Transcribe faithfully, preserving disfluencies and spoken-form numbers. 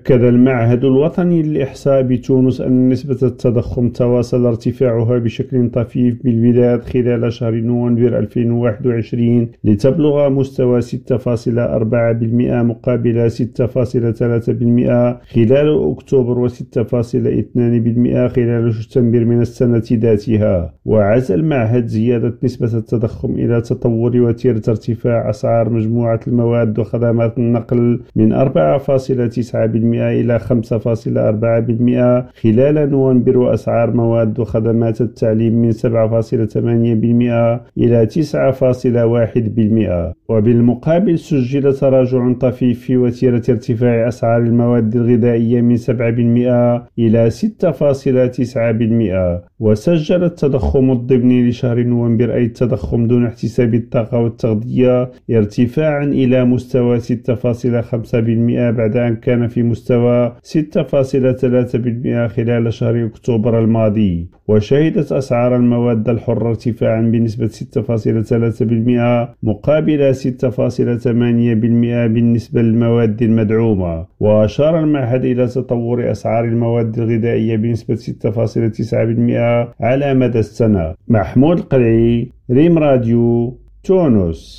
أكد المعهد الوطني للإحصاء بتونس أن نسبة التضخم تواصل ارتفاعها بشكل طفيف بالبداية خلال شهر نوفمبر ألفين وواحد وعشرين لتبلغ مستوى ستة فاصلة أربعة بالمئة مقابل ستة فاصلة ثلاثة بالمئة خلال أكتوبر وستة فاصلة اثنين بالمئة خلال سبتمبر من السنة ذاتها. وعزى المعهد زيادة نسبة التضخم إلى تطور وتيرة ارتفاع أسعار مجموعة المواد وخدمات النقل من أربعة فاصلة تسعة بالمئة إلى خمسة فاصلة أربعة بالمئة خلال نوفمبر، وأسعار مواد وخدمات التعليم من سبعة فاصلة ثمانية بالمئة إلى تسعة فاصلة واحد بالمئة. وبالمقابل سجل تراجع طفيف في وتيرة ارتفاع أسعار المواد الغذائية من سبعة بالمئة إلى ستة فاصلة تسعة بالمئة. وسجل التضخم الضمني لشهر نوفمبر، أي التضخم دون احتساب الطاقة والتغذية، ارتفاعا إلى مستوى ستة فاصلة خمسة بالمئة بعد أن كان في مستوى ستة فاصلة ثلاثة بالمئة خلال شهر أكتوبر الماضي. وشهدت أسعار المواد الحرة ارتفاعا بنسبة ستة فاصلة ثلاثة بالمئة مقابل ستة فاصلة ثمانية بالمئة بالنسبة للمواد المدعومة. وأشار المعهد إلى تطور أسعار المواد الغذائية بنسبة ستة فاصلة تسعة بالمئة على مدى السنة. محمود القلعي، ريم راديو، تونس.